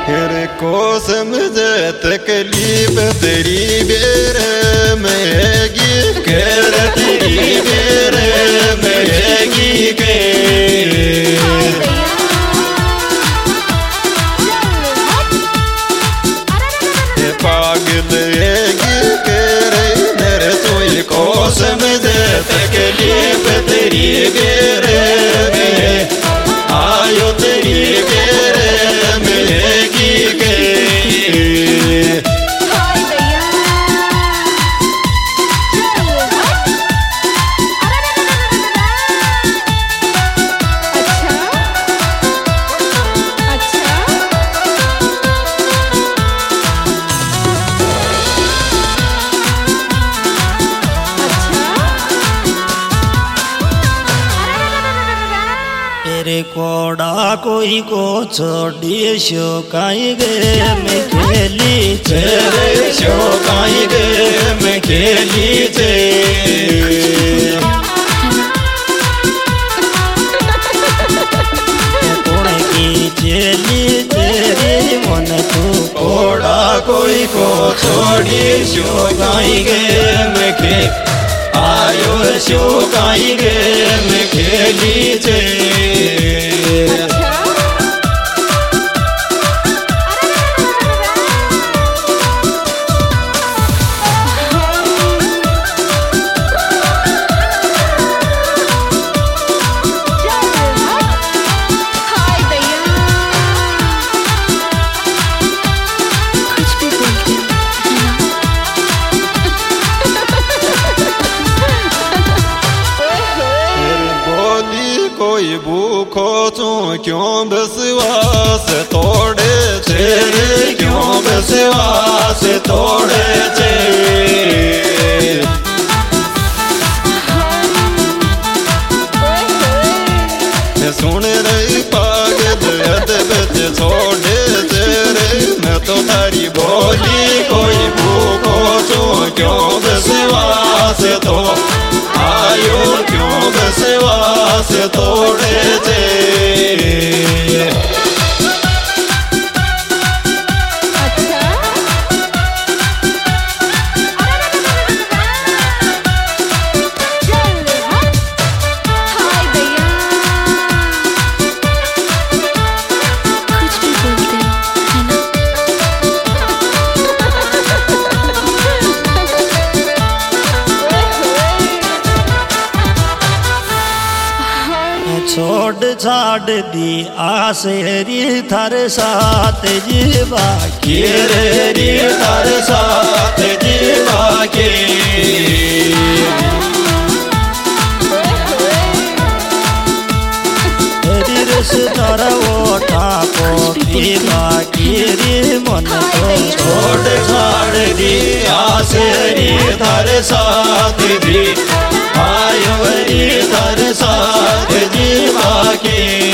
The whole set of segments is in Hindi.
फिर को समझे तकलीफ तेरी बेर महगी कर तेरी बेर महगी के पागल कर नर सोई को समझे तकलीफ तेरी बेर में आयो तेरी बेर महगी के कोड़ा कोई को छोड़ी शोकाई गे में खेली तेरे शोकाई गे में खेली थे कोड़ की चेली तेरी मन तू कोड़ा कोई को छोड़ी शोकाई गे में खे आयो शोकाई गे में खेली थे कोई भूखो तू क्यों विश्वास तोड़े तेरे क्यों विश्वास तोड़े थे सुन रही पागल अदब छोड़े तेरे मैं तो तारी बोली कोई भूखो तू क्यों विश्वास तो आयो क्यों विश्वास तोड़े थे छोड़ छाड़ दी आसेरी थर साथ जीवा के रे थर साथ जीवा के रिश्तर ओठा को पीवा गिरी मन को छोड़ छाड़ दी आसेरी थर साथ भी आयो री थर साथ जीवा के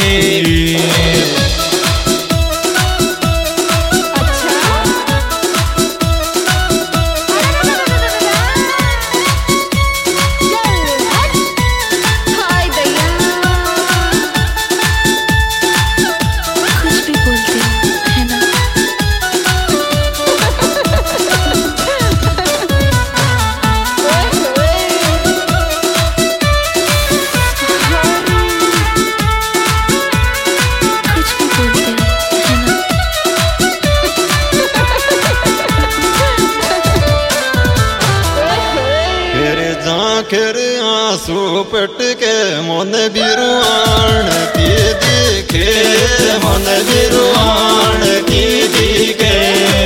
आखिर आंसू पट के मन बिरुआन की दिखे मन बिरुआन की दिखे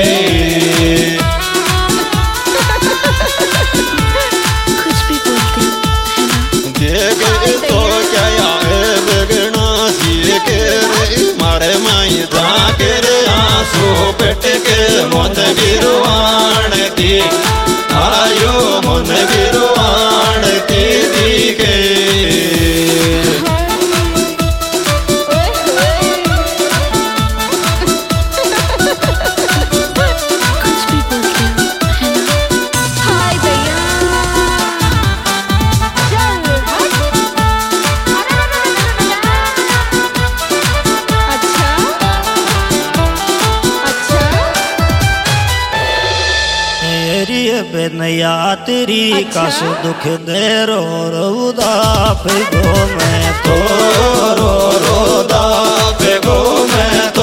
देख तो क्या बिगना सी के मारे माई आखिर आंसू पट के मन बिरुआन की आयो मन बिरुआन की दिखे बेनया तेरी कासो दुख दे रो रोदा फेगो मैं तो रो रोदा फेगो मैं तो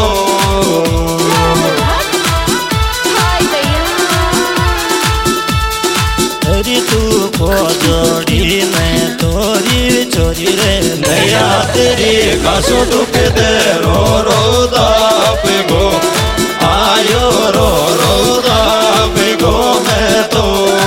तेरी तू को जोड़ी मैं तोरी चोरी रे नया तेरी कासो दुख दे रो रोदा फेगो आयो रो रोदा फेगो मैं तो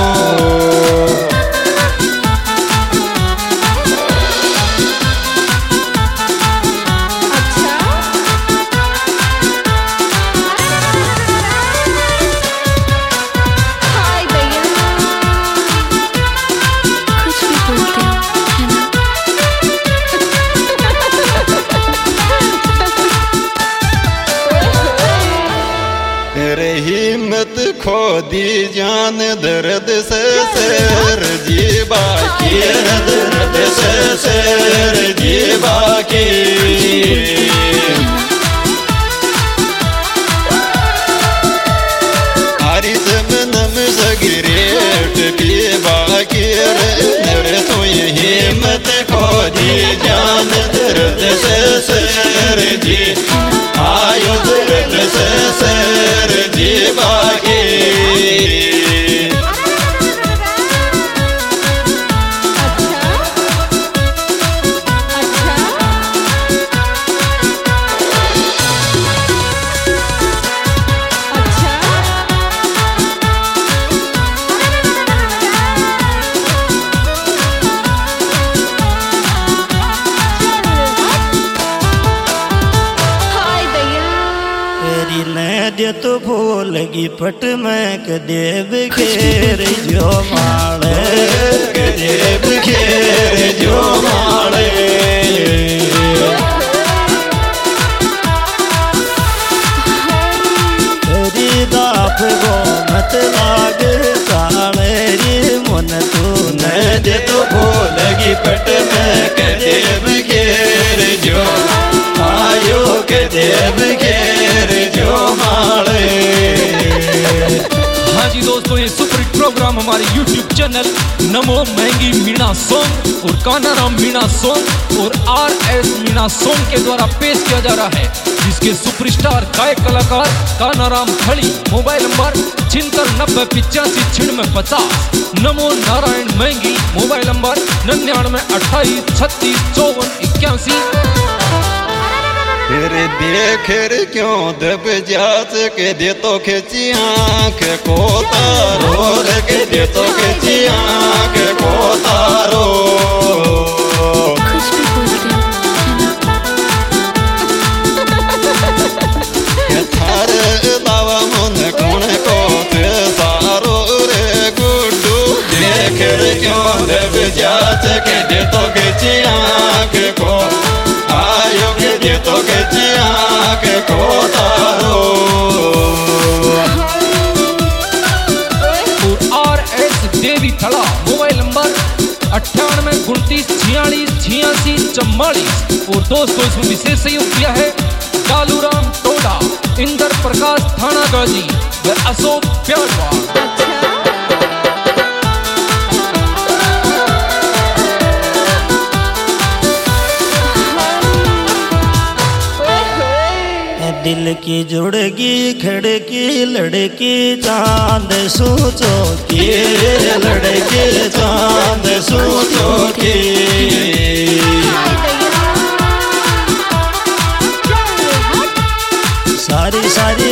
तेरे हिम्मत खो दी जान दर्द से शेर जी बाकी दर्द से शेर जी बाकी आरी जमनम सगिरेट की बाकी रे तो ये हिम्मत खो दी जान दर्द से शेर जी आयो दर्द से शेर जी बाकी दे तो भूलगी पट में के देव घेर जो माले के देव घेर जो माले तेरी दाफ गो मत लाग साले रे मन तू न दे तो भूलगी पट में के देव घेर जो आयो के देव घेर जो माले। हाँ जी दोस्तों, ये सुपर हिट प्रोग्राम हमारे YouTube channel Namo Mahangi Meena song और कानाराम मीणा सॉन्ग और RS मीणा सॉन्ग के द्वारा पेश किया जा रहा है, जिसके सुपरस्टार गायक कलाकार Kanaram Khadi. Mobile number 7690859650। Namo Narayan Mahangi. Mobile number 9928365481। फिर देख क्यों दब जात के दे तो खिंची आँख को तारो रे के दे तो खिंची आँख को तारो। थार दावा मन कौन को थे सारो रे गुड्डू। देख क्यों दब जात के दे तो खिंची आँख को आयो के दे तो खिंची आँख को तारो। RS Devi Thada. Mobile number 9829468644। और दोस्तों, इसमें विशेष सहयोग किया है डालूराम टोडा, इंदर प्रकाश थाना गाजी व अशोक प्यारवार। दिल की जुड़गी खड़की लड़की चांद सोचो की लड़की चांद सोचो की। सारी सारी